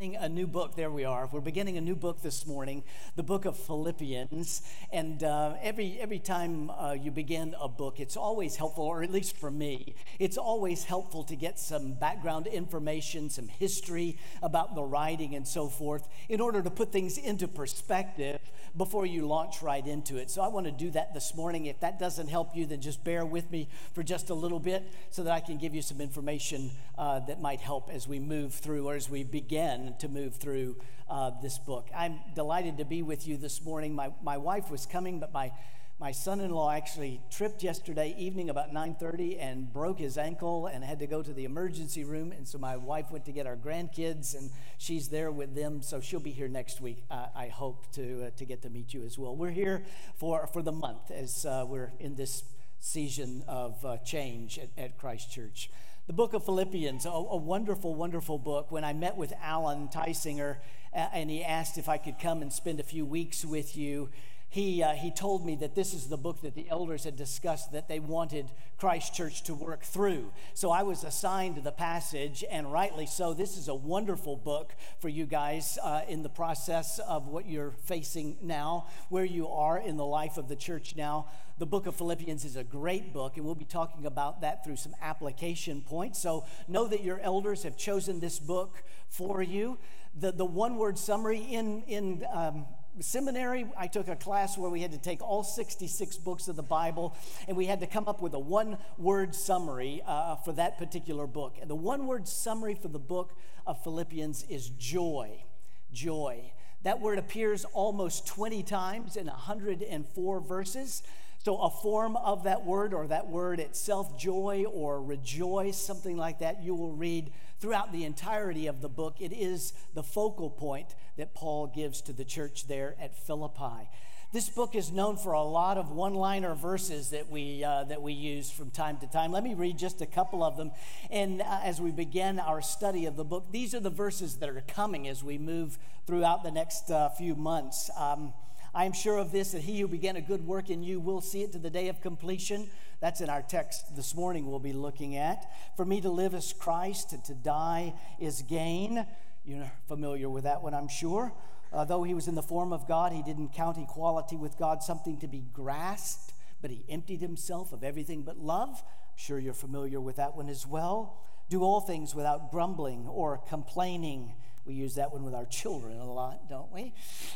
A new book. There we are. We're beginning a new book this morning, the book of Philippians. And every time you begin a book, it's always helpful, or at least for me, it's always helpful to get some background information, some history about the writing and so forth, in order to put things into perspective before you launch right into it. So I want to do that this morning. If that doesn't help you, then just bear with me for just a little bit so that I can give you some information that might help as we move through, or as we begin to move through this book. I'm delighted to be with you this morning. My wife was coming, but my son-in-law actually tripped yesterday evening about 9:30 and broke his ankle and had to go to the emergency room. And so my wife went to get our grandkids, and she's there with them. So she'll be here next week. I hope to get to meet you as well. We're here for the month as we're in this season of change at Christ Church. The book of Philippians, a wonderful, wonderful book. When I met with Alan Tysinger and he asked if I could come and spend a few weeks with you, he told me that this is the book that the elders had discussed that they wanted Christ Church to work through. So I was assigned the passage, and rightly so. This is a wonderful book for you guys in the process of what you're facing now, where you are in the life of the church now. The book of Philippians is a great book, and we'll be talking about that through some application points. So know that your elders have chosen this book for you. The one-word summary in seminary, I took a class where we had to take all 66 books of the Bible, and we had to come up with a one-word summary for that particular book. And the one-word summary for the book of Philippians is joy. Joy. That word appears almost 20 times in 104 verses. So a form of that word, or that word itself, joy or rejoice, something like that, you will read throughout the entirety of the book. It is the focal point that Paul gives to the church there at Philippi. This book is known for a lot of one-liner verses that we use from time to time. Let me read just a couple of them. And as we begin our study of the book, these are the verses that are coming as we move throughout the next few months. I am sure of this, that he who began a good work in you will see it to the day of completion. That's in our text this morning we'll be looking at. For me to live is Christ, and to die is gain. You're familiar with that one, I'm sure. Though he was in the form of God, he didn't count equality with God something to be grasped, but he emptied himself of everything but love. I'm sure you're familiar with that one as well. Do all things without grumbling or complaining. We use that one with our children a lot, don't we?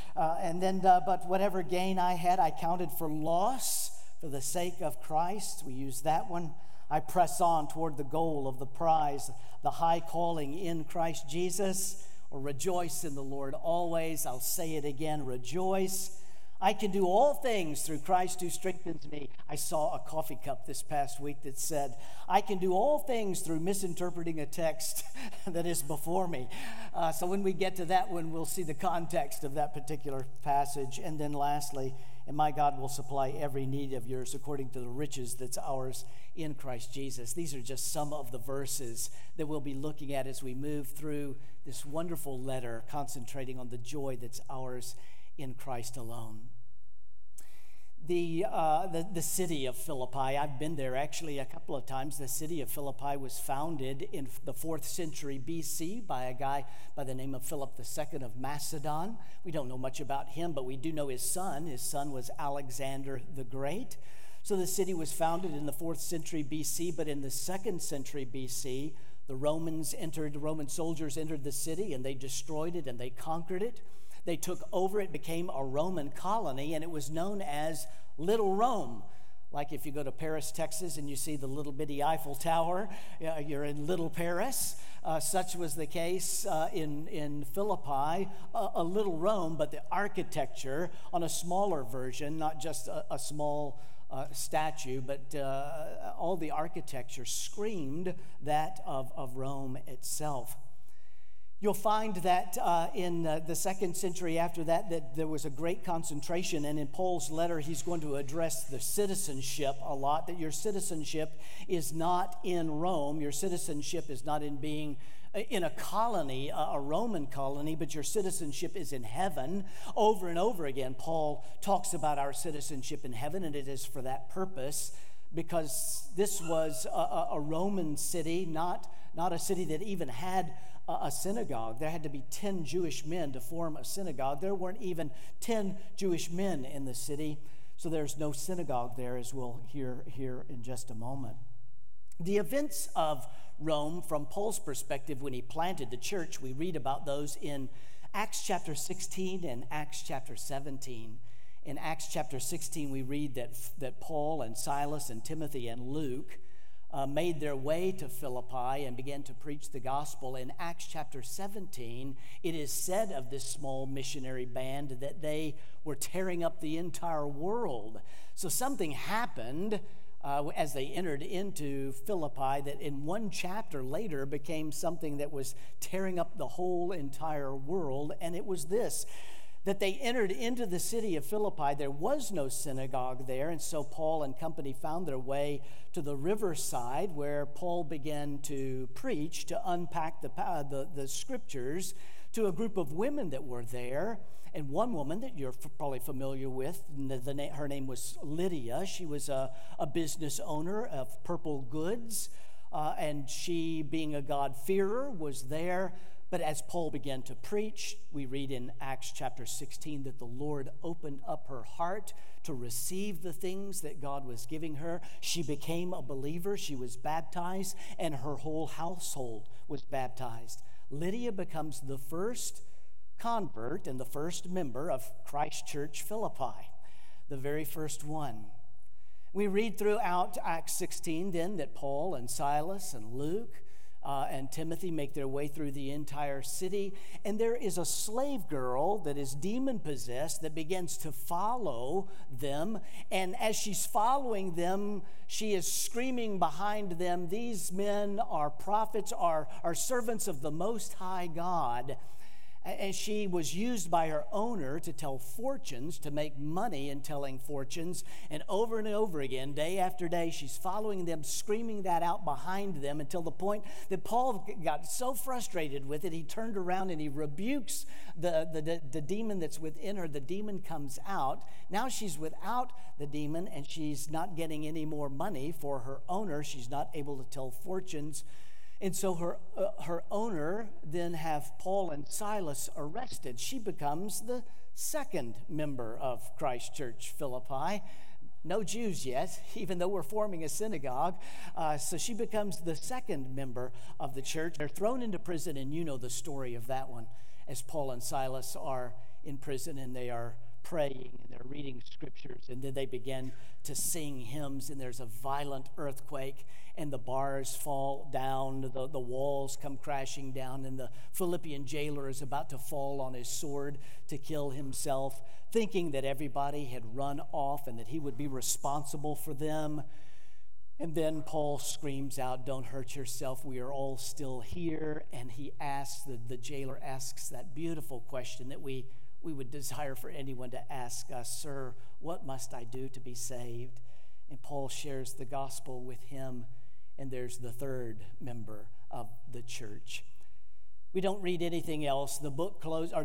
But whatever gain I had, I counted for loss for the sake of Christ. We use that one. I press on toward the goal of the prize, the high calling in Christ Jesus. Or rejoice in the Lord always. I'll say it again, rejoice. I can do all things through Christ who strengthens me. I saw a coffee cup this past week that said, I can do all things through misinterpreting a text that is before me. So when we get to that one, we'll see the context of that particular passage. And then lastly, and my God will supply every need of yours according to the riches that's ours in Christ Jesus. These are just some of the verses that we'll be looking at as we move through this wonderful letter, concentrating on the joy that's ours in Christ alone. The city of Philippi, I've been there actually a couple of times. The city of Philippi was founded in the 4th century BC by a guy by the name of Philip II of Macedon. We don't know much about him, but we do know his son. His son was Alexander the Great. So the city was founded in the 4th century BC, but in the 2nd century BC, the Roman soldiers entered the city, and they destroyed it and they conquered it. They took over it, became a Roman colony, and it was known as Little Rome. Like if you go to Paris, Texas, and you see the little bitty Eiffel Tower, you're in Little Paris. Such was the case in Philippi, a little Rome, but the architecture on a smaller version, not just a small statue, but all the architecture screamed that of Rome itself. You'll find that in the 2nd century after that there was a great concentration, and in Paul's letter he's going to address the citizenship a lot, that your citizenship is not in Rome, your citizenship is not in being in a colony, a Roman colony, but your citizenship is in heaven. Over and over again, Paul talks about our citizenship in heaven, and it is for that purpose, because this was a Roman city, not not a city that even had a synagogue. There had to be 10 Jewish men to form a synagogue. There weren't even 10 Jewish men in the city, so there's no synagogue there, as we'll hear here in just a moment. The events of Rome, from Paul's perspective, when he planted the church, we read about those in Acts chapter 16 and Acts chapter 17. In Acts chapter 16, we read that Paul and Silas and Timothy and Luke made their way to Philippi and began to preach the gospel. In Acts chapter 17, it is said of this small missionary band that they were tearing up the entire world. So something happened as they entered into Philippi that in one chapter later became something that was tearing up the whole entire world, and it was this: that they entered into the city of Philippi. There was no synagogue there, and so Paul and company found their way to the riverside, where Paul began to preach, to unpack the scriptures to a group of women that were there. And one woman that you're probably familiar with, her name was Lydia. She was a business owner of purple goods, and she, being a God-fearer, was there. But as Paul began to preach, we read in Acts chapter 16 that the Lord opened up her heart to receive the things that God was giving her. She became a believer. She was baptized, and her whole household was baptized. Lydia becomes the first convert and the first member of Christ Church Philippi, the very first one. We read throughout Acts 16 then that Paul and Silas and Luke and Timothy make their way through the entire city, and there is a slave girl that is demon-possessed that begins to follow them, and as she's following them, she is screaming behind them, "These men are prophets, are servants of the Most High God." And she was used by her owner to tell fortunes, to make money in telling fortunes. And over again, day after day, she's following them, screaming that out behind them, until the point that Paul got so frustrated with it, he turned around and he rebukes the demon that's within her. The demon comes out. Now she's without the demon, and she's not getting any more money for her owner. She's not able to tell fortunes. And so her owner then have Paul and Silas arrested. She becomes the second member of Christ Church Philippi. No Jews yet, even though we're forming a synagogue. So she becomes the second member of the church. They're thrown into prison, and you know the story of that one, as Paul and Silas are in prison and they are praying and they're reading scriptures, and then they begin to sing hymns, and there's a violent earthquake and the bars fall down, the walls come crashing down, and the Philippian jailer is about to fall on his sword to kill himself, thinking that everybody had run off and that he would be responsible for them. And then Paul screams out, "Don't hurt yourself, we are all still here." And he asks, the jailer asks that beautiful question that we would desire for anyone to ask us: "Sir, what must I do to be saved?" And Paul shares the gospel with him, and there's the third member of the church. We don't read anything else. The book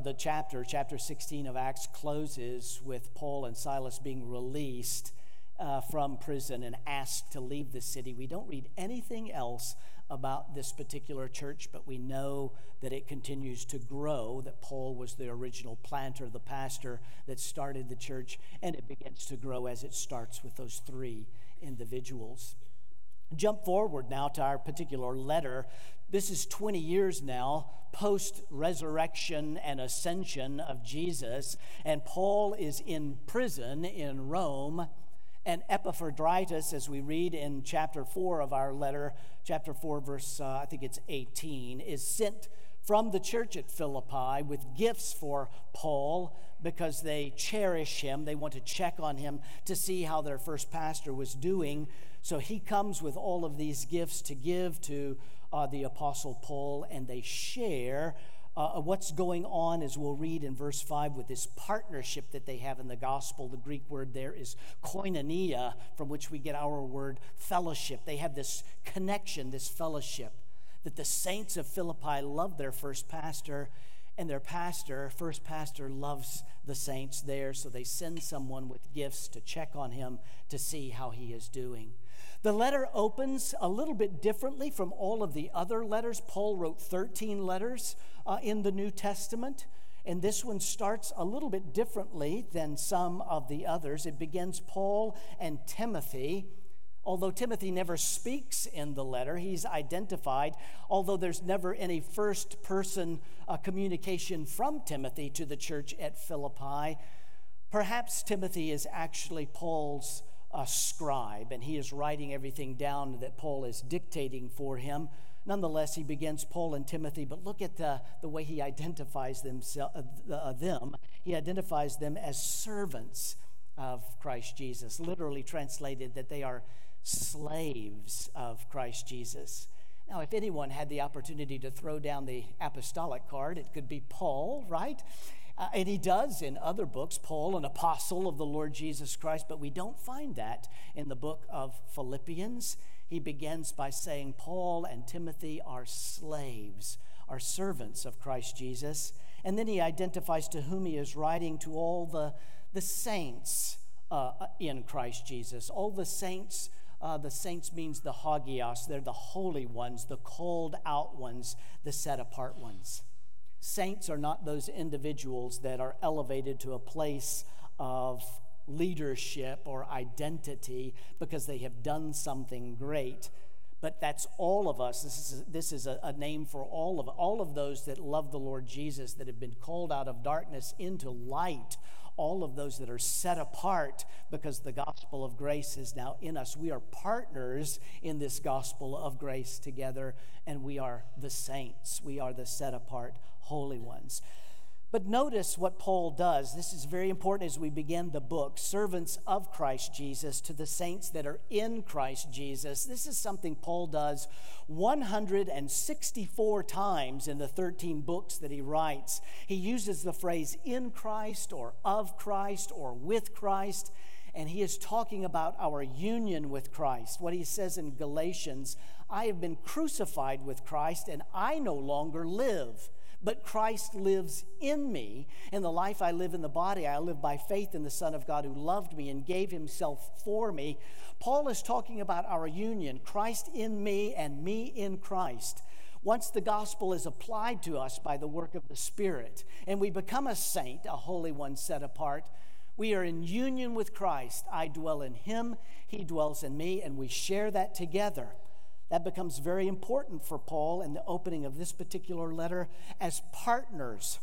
chapter 16 of Acts closes with Paul and Silas being released from prison and asked to leave the city. We don't read anything else about this particular church, but we know that it continues to grow, that Paul was the original planter, the pastor that started the church, and it begins to grow as it starts with those three individuals. Jump forward now to our particular letter. This is 20 years now, post-resurrection and ascension of Jesus, and Paul is in prison in Rome. And Epaphroditus, as we read in chapter 4 of our letter, chapter 4, verse, I think it's 18, is sent from the church at Philippi with gifts for Paul because they cherish him. They want to check on him to see how their first pastor was doing. So he comes with all of these gifts to give to the Apostle Paul, and they share what's going on, as we'll read in verse 5, with this partnership that they have in the gospel. The Greek word there is koinonia, from which we get our word fellowship. They have this connection, this fellowship, that the saints of Philippi love their first pastor, and their first pastor loves the saints there, so they send someone with gifts to check on him to see how he is doing. The letter opens a little bit differently from all of the other letters. Paul wrote 13 letters in the New Testament, and this one starts a little bit differently than some of the others. It begins Paul and Timothy. Although Timothy never speaks in the letter, he's identified, although there's never any first-person communication from Timothy to the church at Philippi. Perhaps Timothy is actually Paul's scribe, and he is writing everything down that Paul is dictating for him. Nonetheless, he begins Paul and Timothy, but look at the way he identifies them. He identifies them as servants of Christ Jesus, literally translated that they are slaves of Christ Jesus. Now, if anyone had the opportunity to throw down the apostolic card, it could be Paul, right? And he does in other books, Paul, an apostle of the Lord Jesus Christ, but we don't find that in the book of Philippians. He begins by saying Paul and Timothy are slaves, are servants of Christ Jesus. And then he identifies to whom he is writing, to all the saints in Christ Jesus. All the saints means the hagios. They're the holy ones, the called out ones, the set apart ones. Saints are not those individuals that are elevated to a place of leadership or identity because they have done something great. But that's all of us. This is a name for all of those that love the Lord Jesus, that have been called out of darkness into light. All of those that are set apart because the gospel of grace is now in us. We are partners in this gospel of grace together, and we are the saints. We are the set apart holy ones. But notice what Paul does. This is very important as we begin the book. Servants of Christ Jesus to the saints that are in Christ Jesus. This is something Paul does 164 times in the 13 books that he writes. He uses the phrase in Christ or of Christ or with Christ, and he is talking about our union with Christ. What he says in Galatians, I have been crucified with Christ, and I no longer live, but Christ lives in me. In the life I live in the body, I live by faith in the Son of God who loved me and gave himself for me. Paul is talking about our union, Christ in me and me in Christ. Once the gospel is applied to us by the work of the Spirit, and we become a saint, a holy one set apart, we are in union with Christ. I dwell in him, he dwells in me, and we share that together. That becomes very important for Paul in the opening of this particular letter as partners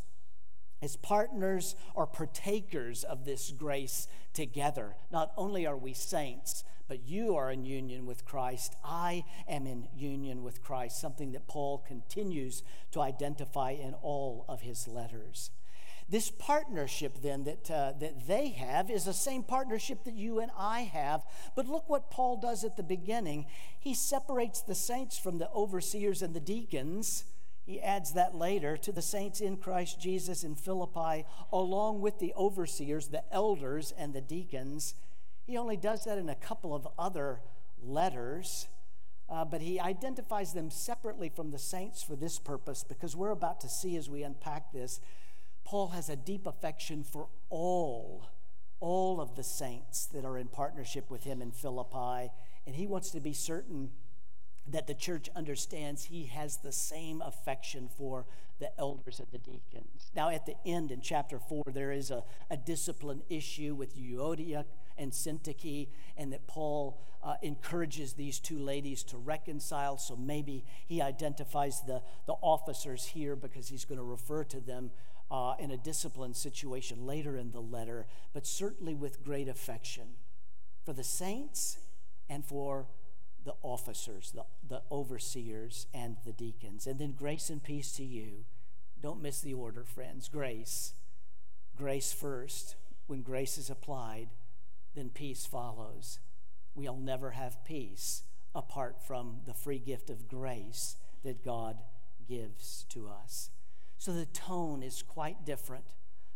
or partakers of this grace together. Not only are we saints, but you are in union with Christ. I am in union with Christ, something that Paul continues to identify in all of his letters. This partnership then that they have is the same partnership that you and I have. But look what Paul does at the beginning. He separates the saints from the overseers and the deacons. He adds that later to the saints in Christ Jesus in Philippi, along with the overseers, the elders, and the deacons. He only does that in a couple of other letters. But he identifies them separately from the saints for this purpose, because we're about to see as we unpack this, Paul has a deep affection for all of the saints that are in partnership with him in Philippi, and he wants to be certain that the church understands he has the same affection for the elders and the deacons. Now, at the end in chapter 4, there is a discipline issue with Euodia and Syntyche, and that Paul encourages these two ladies to reconcile. So maybe he identifies the officers here because he's going to refer to them in a discipline situation later in the letter, but certainly with great affection for the saints and for the officers, the overseers, and the deacons. And then grace and peace to you. Don't miss the order, friends. Grace first. When grace is applied, then peace follows. We'll never have peace apart from the free gift of grace that God gives to us. So the tone is quite different.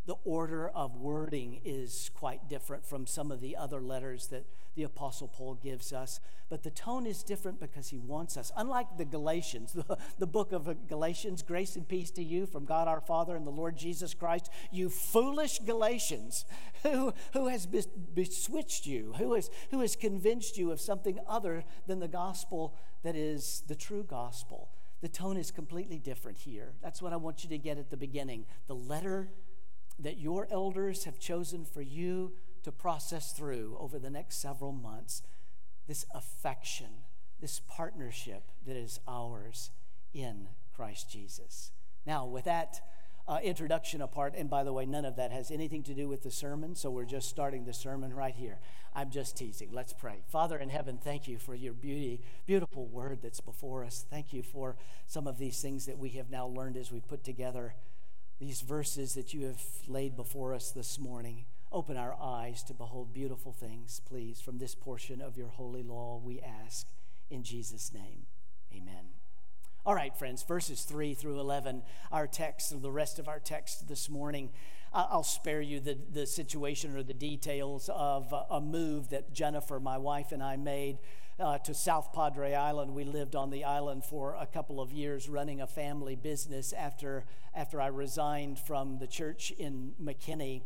The order of wording is quite different from some of the other letters that the Apostle Paul gives us. But the tone is different because he wants us. Unlike the Galatians, the book of Galatians, grace and peace to you from God our Father and the Lord Jesus Christ, you foolish Galatians, who has bewitched you, who has convinced you of something other than the gospel that is the true gospel. The tone is completely different here. That's what I want you to get at the beginning. The letter that your elders have chosen for you to process through over the next several months, this affection, this partnership that is ours in Christ Jesus. Now, with that introduction apart, and by the way, none of that has anything to do with the sermon, so we're just starting the sermon right here. I'm just teasing. Let's pray. Father in heaven, thank you for your beautiful word that's before us. Thank you for some of these things that we have now learned as we put together these verses that you have laid before us this morning. Open our eyes to behold beautiful things, please, from this portion of your holy law, we ask in Jesus' name. Amen. All right, friends, verses 3 through 11, our text, the rest of our text this morning. I'll spare you the situation or the details of a move that Jennifer, my wife, and I made to South Padre Island. We lived on the island for a couple of years running a family business after I resigned from the church in McKinney.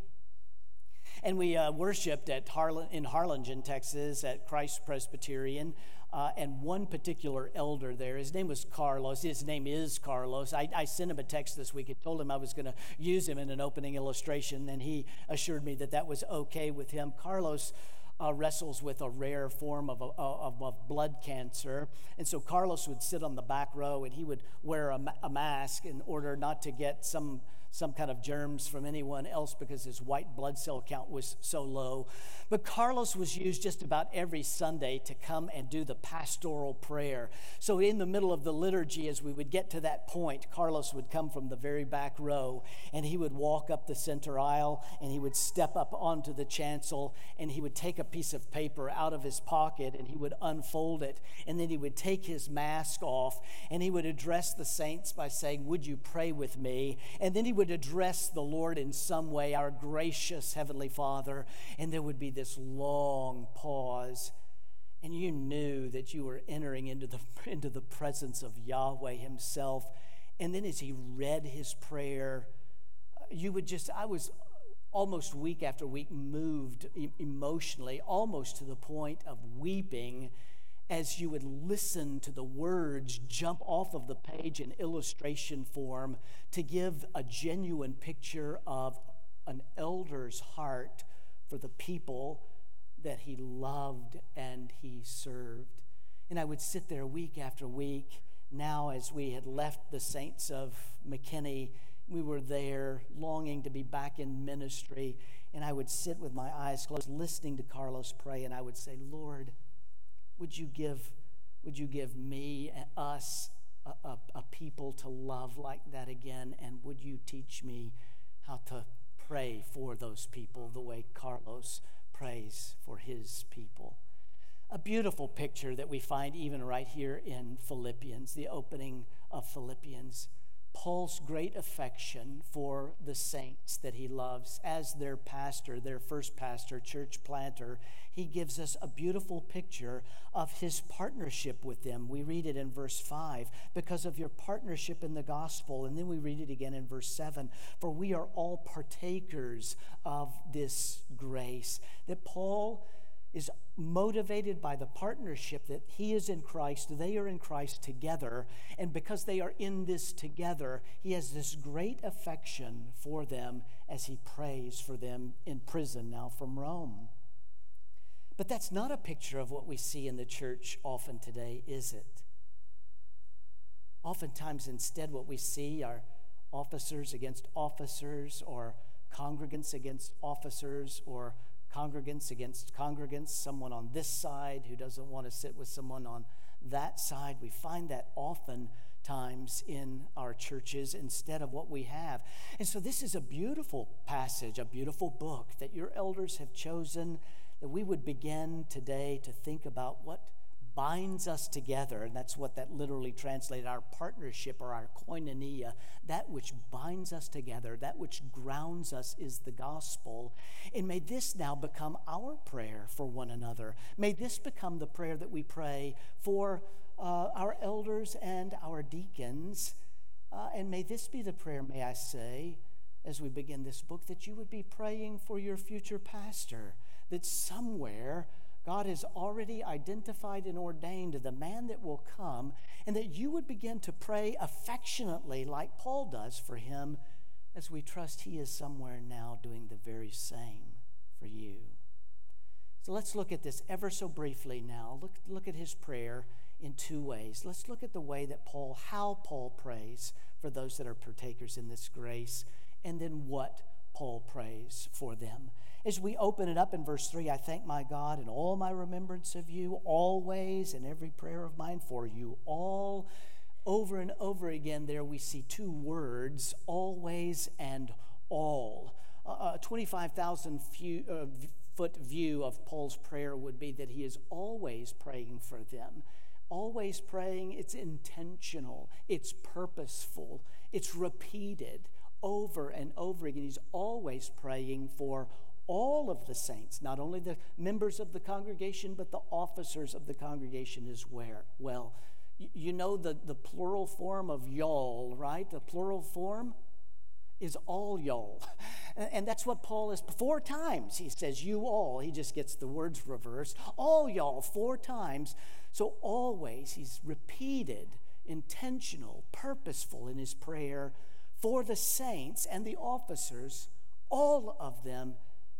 And we worshiped in Harlingen, Texas, at Christ Presbyterian. And one particular elder there, his name was Carlos. His name is Carlos. I sent him a text this week and told him I was going to use him in an opening illustration, and he assured me that that was okay with him. Carlos wrestles with a rare form of blood cancer. And so Carlos would sit on the back row, and he would wear a mask in order not to get some kind of germs from anyone else because his white blood cell count was so low. But Carlos was used just about every Sunday to come and do the pastoral prayer. So in the middle of the liturgy, as we would get to that point, Carlos would come from the very back row, and he would walk up the center aisle, and he would step up onto the chancel, and he would take a piece of paper out of his pocket, and he would unfold it, and then he would take his mask off, and he would address the saints by saying, "Would you pray with me?" And then he would address the Lord in some way, our gracious Heavenly Father, and there would be this long pause, and you knew that you were entering into the presence of Yahweh himself. And then as he read his prayer, I was almost week after week moved emotionally, almost to the point of weeping, as you would listen to the words jump off of the page in illustration form to give a genuine picture of an elder's heart for the people that he loved and he served. And I would sit there week after week. Now, as we had left the saints of McKinney, we were there longing to be back in ministry. And I would sit with my eyes closed, listening to Carlos pray, and I would say, "Lord, would you give me and us a people to love like that again? And would you teach me how to pray for those people the way Carlos prays for his people?" A beautiful picture that we find even right here in Philippians, the opening of Philippians. Paul's great affection for the saints that he loves as their pastor, their first pastor, church planter. He gives us a beautiful picture of his partnership with them. We read it in verse 5, because of your partnership in the gospel. And then we read it again in verse 7, for we are all partakers of this grace. That Paul is motivated by the partnership that he is in Christ, they are in Christ together, and because they are in this together, he has this great affection for them as he prays for them in prison now from Rome. But that's not a picture of what we see in the church often today, is it? Oftentimes, instead, what we see are officers against officers, or congregants against officers, or congregants against congregants, someone on this side who doesn't want to sit with someone on that side. We find that oftentimes in our churches instead of what we have. And so this is a beautiful passage, a beautiful book that your elders have chosen, that we would begin today to think about what binds us together, and that's what that literally translated, our partnership or our koinonia, that which binds us together, that which grounds us is the gospel. And may this now become our prayer for one another. May this become the prayer that we pray for our elders and our deacons. And may this be the prayer, may I say, as we begin this book, that you would be praying for your future pastor, that somewhere God has already identified and ordained the man that will come, and that you would begin to pray affectionately like Paul does for him, as we trust he is somewhere now doing the very same for you. So let's look at this ever so briefly now. Look at his prayer in two ways. Let's look at the way that how Paul prays for those that are partakers in this grace, and then what Paul prays for them. As we open it up in verse 3, I thank my God in all my remembrance of you, always, in every prayer of mine for you all. Over and over again there we see two words, always and all. A 25,000 foot view of Paul's prayer would be that he is always praying for them. Always praying, it's intentional, it's purposeful, it's repeated over and over again. He's always praying for all of the saints, not only the members of the congregation, but the officers of the congregation as well. You know the plural form of y'all, right? The plural form is all y'all. And that's what Paul is. 4 times he says you all. He just gets the words reversed. All y'all 4 times. So always he's repeated, intentional, purposeful in his prayer for the saints and the officers, all of them,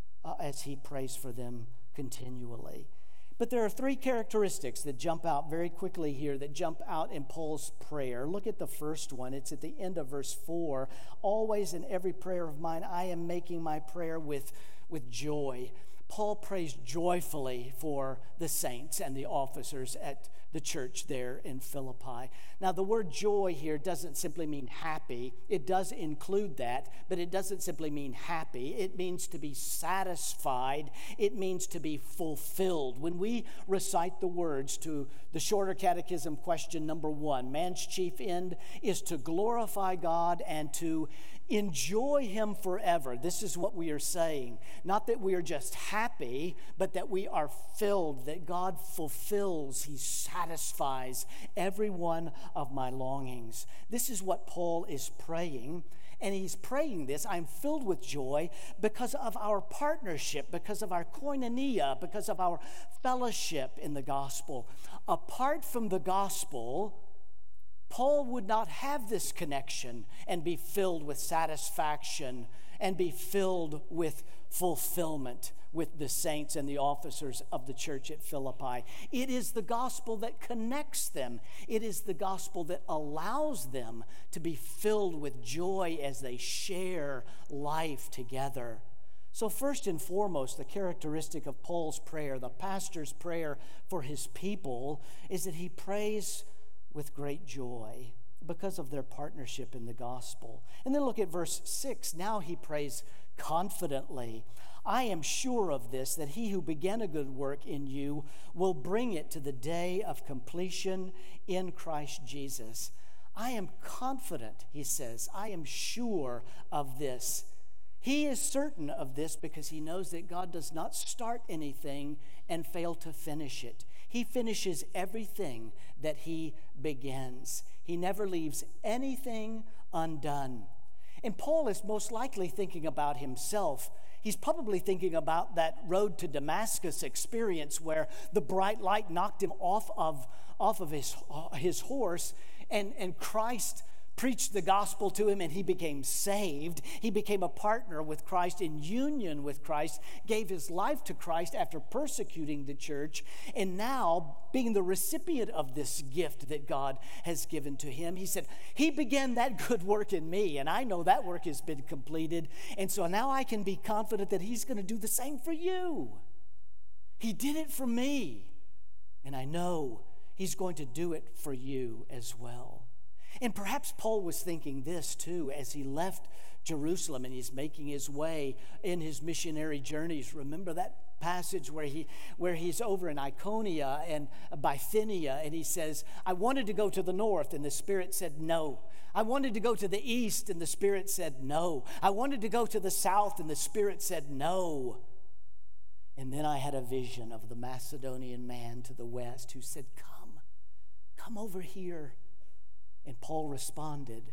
as he prays for them continually. But there are 3 characteristics that jump out very quickly here, that jump out in Paul's prayer. Look at the first one. It's at the end of verse 4. Always in every prayer of mine, I am making my prayer with joy. Paul prays joyfully for the saints and the officers at the church there in Philippi. Now, the word joy here doesn't simply mean happy. It does include that, but it doesn't simply mean happy. It means to be satisfied. It means to be fulfilled. When we recite the words to the Shorter Catechism question number 1, man's chief end is to glorify God and to enjoy him forever. This is what we are saying. Not that we are just happy, but that we are filled, that God fulfills, he satisfies every one of my longings. This is what Paul is praying. And he's praying this, I'm filled with joy because of our partnership, because of our koinonia, because of our fellowship in the gospel. Apart from the gospel, Paul would not have this connection and be filled with satisfaction and be filled with fulfillment with the saints and the officers of the church at Philippi. It is the gospel that connects them. It is the gospel that allows them to be filled with joy as they share life together. So first and foremost, the characteristic of Paul's prayer, the pastor's prayer for his people, is that he prays with great joy because of their partnership in the gospel. And then look at verse 6. Now he prays confidently. I am sure of this, that he who began a good work in you will bring it to the day of completion in Christ Jesus. I am confident, he says. I am sure of this. He is certain of this because he knows that God does not start anything and fail to finish it. He finishes everything that he begins. He never leaves anything undone. And Paul is most likely thinking about himself. He's probably thinking about that road to Damascus experience where the bright light knocked him off of his horse, and Christ preached the gospel to him and he became saved. He became a partner with Christ, in union with Christ, gave his life to Christ after persecuting the church, and now being the recipient of this gift that God has given to him. He said, he began that good work in me, and I know that work has been completed, and so now I can be confident that he's going to do the same for you. He did it for me, and I know he's going to do it for you as well. And perhaps Paul was thinking this too as he left Jerusalem and he's making his way in his missionary journeys. Remember that passage where he's over in Iconium and Bithynia, and he says, I wanted to go to the north, and the Spirit said no. I wanted to go to the east, and the Spirit said no. I wanted to go to the south, and the Spirit said no. And then I had a vision of the Macedonian man to the west who said, come over here. And Paul responded,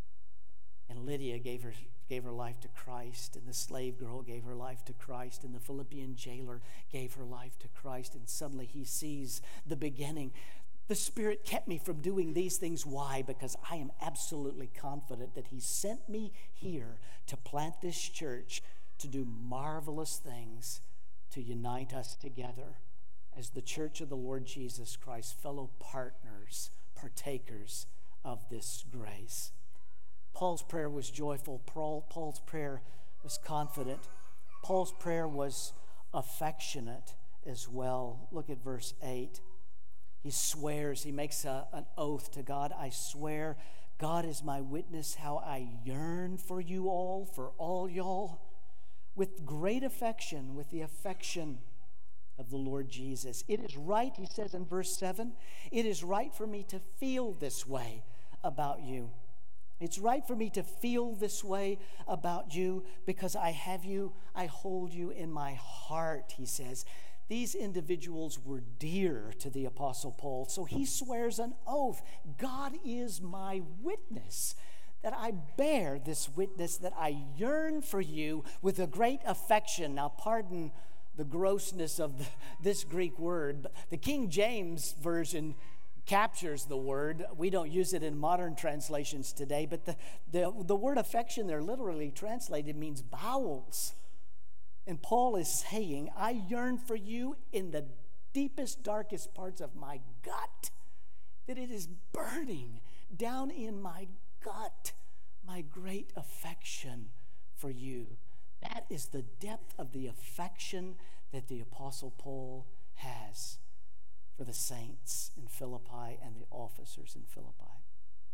and Lydia gave her life to Christ, and the slave girl gave her life to Christ, and the Philippian jailer gave her life to Christ, and suddenly he sees the beginning. The Spirit kept me from doing these things. Why? Because I am absolutely confident that he sent me here to plant this church, to do marvelous things, to unite us together as the church of the Lord Jesus Christ, fellow partners, partakers of this grace. Paul's prayer was joyful. Paul's prayer was confident. Paul's prayer was affectionate as well. Look at verse 8. He swears, he makes an oath to God. I swear, God is my witness, how I yearn for you all, for all y'all, with great affection, with the affection of the Lord Jesus. It is right, he says in verse 7, it is right for me to feel this way about you. It's right for me to feel this way about you because I have you, I hold you in my heart, he says. These individuals were dear to the Apostle Paul, so he swears an oath. God is my witness, that I bear this witness, that I yearn for you with a great affection. Now, pardon the grossness of this Greek word, but the King James Version captures the word. We don't use it in modern translations today, but the word affection there literally translated means bowels. And Paul is saying, I yearn for you in the deepest, darkest parts of my gut, that it is burning down in my gut, my great affection for you. That is the depth of the affection that the Apostle Paul has for the saints in Philippi and the officers in Philippi.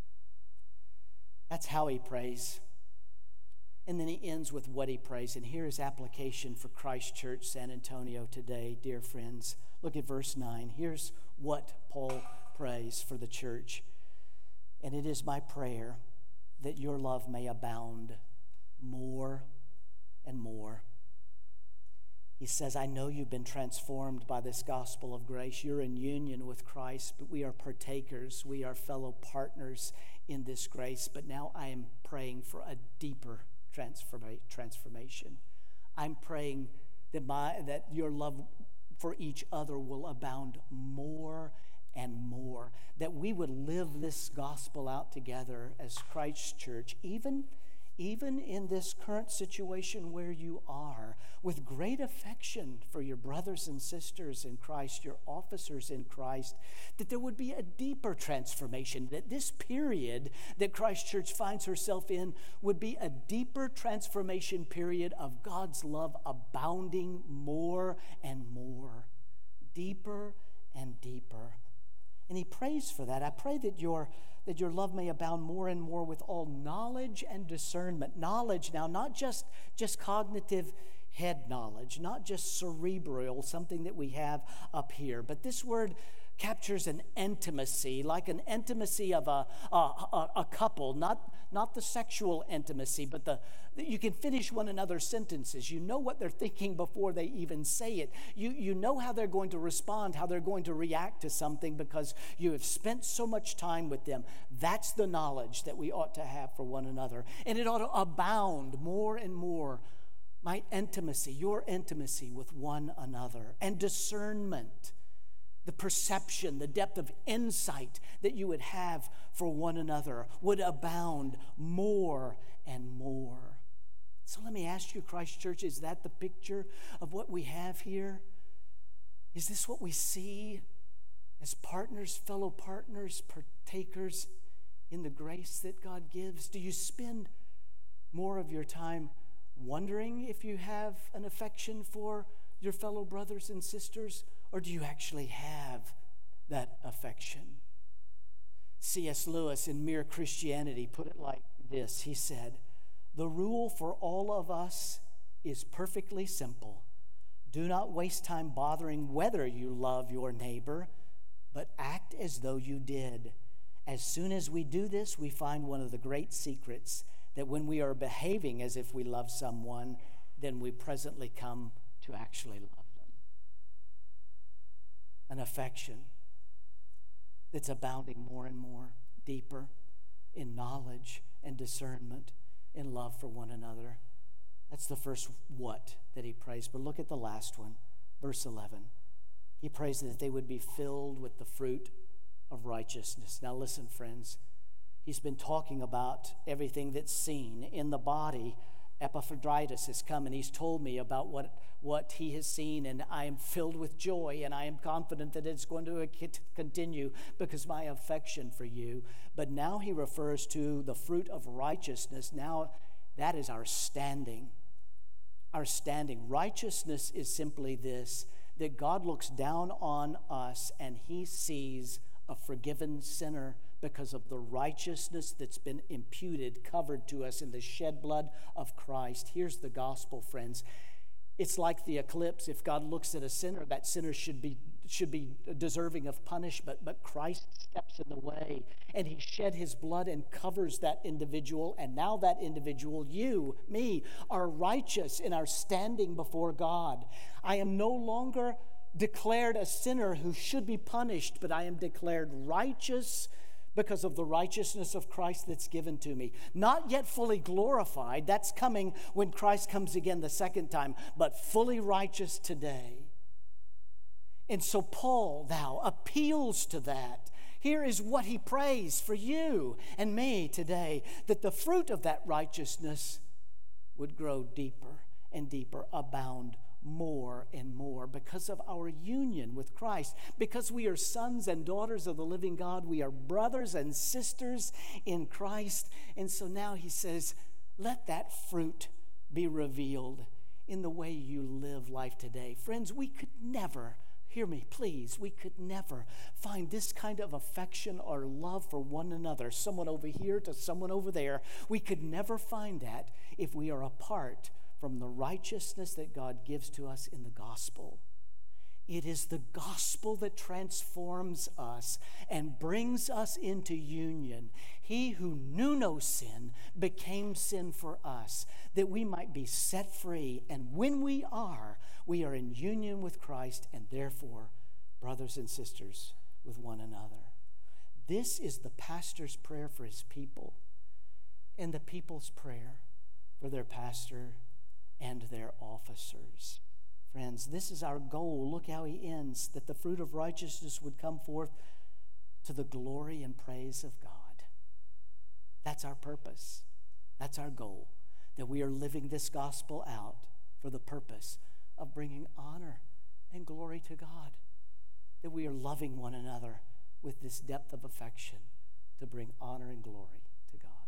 That's how he prays. And then he ends with what he prays. And here is application for Christ Church San Antonio today, dear friends. Look at verse 9. Here's what Paul prays for the church. And it is my prayer that your love may abound more and more. He says, I know you've been transformed by this gospel of grace. You're in union with Christ, but we are partakers. We are fellow partners in this grace. But now I am praying for a deeper transformation. I'm praying that your love for each other will abound more and more, that we would live this gospel out together as Christ's church, even in this current situation where you are, with great affection for your brothers and sisters in Christ, your officers in Christ, that there would be a deeper transformation, that this period that Christ Church finds herself in would be a deeper transformation period of God's love abounding more and more, deeper and deeper. And he prays for that. I pray that your love may abound more and more with all knowledge and discernment. Knowledge now, not just cognitive head knowledge, not just cerebral, something that we have up here, but this word captures an intimacy, like an intimacy of a couple, not the sexual intimacy, but you can finish one another's sentences. You know what they're thinking before they even say it. You know how they're going to respond, how they're going to react to something because you have spent so much time with them. That's the knowledge that we ought to have for one another. And it ought to abound more and more. My intimacy, your intimacy with one another. And discernment. The perception, the depth of insight that you would have for one another would abound more and more. So let me ask you, Christ Church, is that the picture of what we have here? Is this what we see as partners, fellow partners, partakers in the grace that God gives? Do you spend more of your time wondering if you have an affection for your fellow brothers and sisters? Or do you actually have that affection? C.S. Lewis in Mere Christianity put it like this. He said, the rule for all of us is perfectly simple. Do not waste time bothering whether you love your neighbor, but act as though you did. As soon as we do this, we find one of the great secrets, that when we are behaving as if we love someone, then we presently come to actually love them. An affection that's abounding more and more, deeper in knowledge and discernment, in love for one another. That's the first what that he prays. But look at the last one, verse 11. He prays that they would be filled with the fruit of righteousness. Now listen, friends. He's been talking about everything that's seen in the body. Epaphroditus has come and he's told me about what he has seen, and I am filled with joy, and I am confident that it's going to continue because my affection for you. But now he refers to the fruit of righteousness. Now that is our standing. Our standing. Righteousness is simply this, that God looks down on us and he sees a forgiven sinner because of the righteousness that's been imputed, covered to us in the shed blood of Christ. Here's the gospel, friends. It's like the eclipse. If God looks at a sinner, that sinner should be deserving of punishment, but Christ steps in the way, and he shed his blood and covers that individual, and now that individual, you, me, are righteous in our standing before God. I am no longer declared a sinner who should be punished, but I am declared righteous because of the righteousness of Christ that's given to me. Not yet fully glorified. That's coming when Christ comes again the second time, but fully righteous today. And so Paul now appeals to that. Here is what he prays for you and me today, that the fruit of that righteousness would grow deeper and deeper, abound more and more because of our union with Christ. Because we are sons and daughters of the living God, we are brothers and sisters in Christ. And so now he says, let that fruit be revealed in the way you live life today. Friends, we could never, hear me please, we could never find this kind of affection or love for one another, someone over here to someone over there. We could never find that if we are apart from the righteousness that God gives to us in the gospel. It is the gospel that transforms us and brings us into union. He who knew no sin became sin for us, that we might be set free. And when we are in union with Christ, and therefore brothers and sisters with one another. This is the pastor's prayer for his people, and the people's prayer for their pastor and their officers. Friends, this is our goal. Look how he ends, that the fruit of righteousness would come forth to the glory and praise of God. That's our purpose. That's our goal, that we are living this gospel out for the purpose of bringing honor and glory to God, that we are loving one another with this depth of affection to bring honor and glory to God.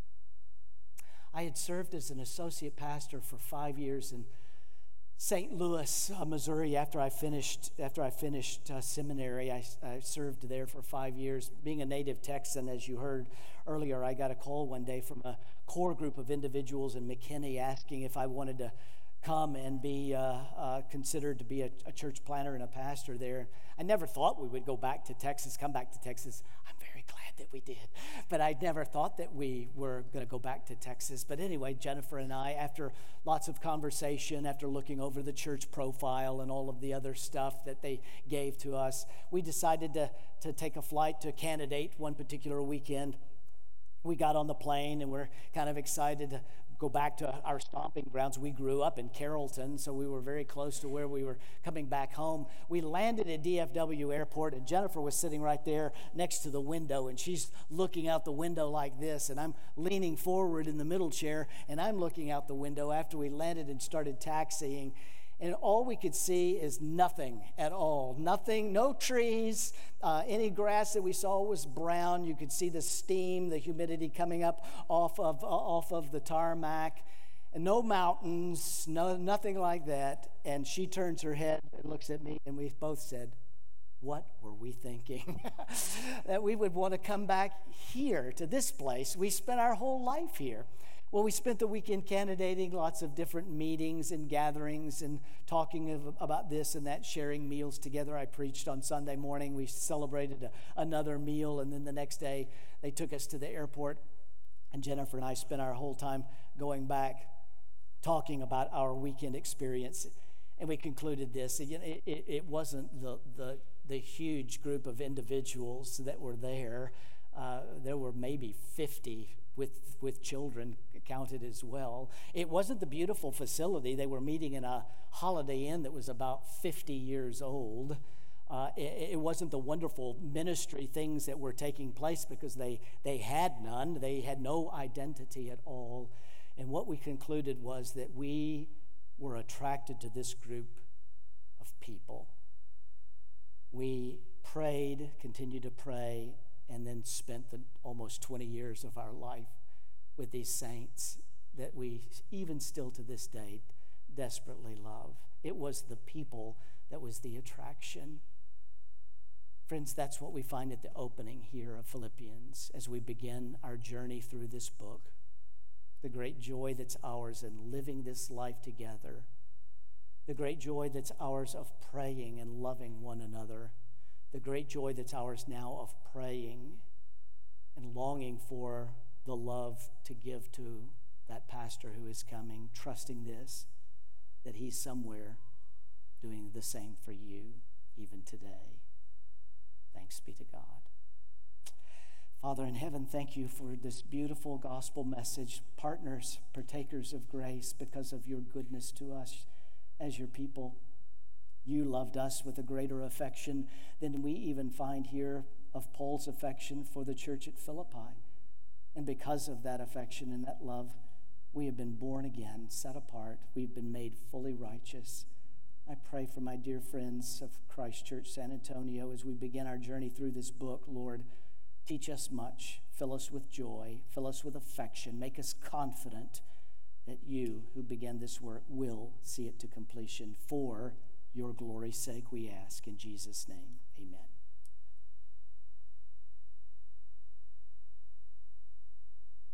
I had served as an associate pastor for 5 years in St. Louis, Missouri. After I finished seminary, I served there for 5 years. Being a native Texan, as you heard earlier, I got a call one day from a core group of individuals in McKinney asking if I wanted to come and be considered to be a church planter and a pastor there. I never thought we would come back to Texas. I'm very glad that we did. But I never thought that we were going to go back to Texas. But anyway, Jennifer and I, after lots of conversation, after looking over the church profile and all of the other stuff that they gave to us, we decided to take a flight to Candidate one particular weekend. We got on the plane and we're kind of excited to go back to our stomping grounds. We grew up in Carrollton, so we were very close to where we were coming back home. We landed at DFW Airport, and Jennifer was sitting right there next to the window, and she's looking out the window like this, and I'm leaning forward in the middle chair, and I'm looking out the window after we landed and started taxiing. And all we could see is nothing at all. Nothing, no trees. Any grass that we saw was brown. You could see the steam, the humidity coming up off of the tarmac. And no mountains, nothing like that. And she turns her head and looks at me, and we both said, what were we thinking? That we would want to come back here to this place. We spent our whole life here. Well, we spent the weekend candidating, lots of different meetings and gatherings and talking about this and that, sharing meals together. I preached on Sunday morning. We celebrated another meal, and then the next day they took us to the airport, and Jennifer and I spent our whole time going back talking about our weekend experience. And we concluded this. It wasn't the huge group of individuals that were there. There were maybe 50 with children counted as well. It wasn't the beautiful facility. They were meeting in a Holiday Inn that was about 50 years old. It wasn't the wonderful ministry things that were taking place because they had none. They had no identity at all. And what we concluded was that we were attracted to this group of people. We prayed, continued to pray, and then spent the almost 20 years of our life with these saints that we, even still to this day, desperately love. It was the people that was the attraction. Friends, that's what we find at the opening here of Philippians as we begin our journey through this book. The great joy that's ours in living this life together. The great joy that's ours of praying and loving one another. The great joy that's ours now of praying and longing for the love to give to that pastor who is coming, trusting this, that he's somewhere doing the same for you even today. Thanks be to God. Father in heaven, thank you for this beautiful gospel message, partners, partakers of grace because of your goodness to us as your people. You loved us with a greater affection than we even find here of Paul's affection for the church at Philippi. And because of that affection and that love, we have been born again, set apart. We've been made fully righteous. I pray for my dear friends of Christ Church San Antonio as we begin our journey through this book. Lord, teach us much. Fill us with joy. Fill us with affection. Make us confident that you who began this work will see it to completion. For your glory's sake, we ask in Jesus' name. Amen.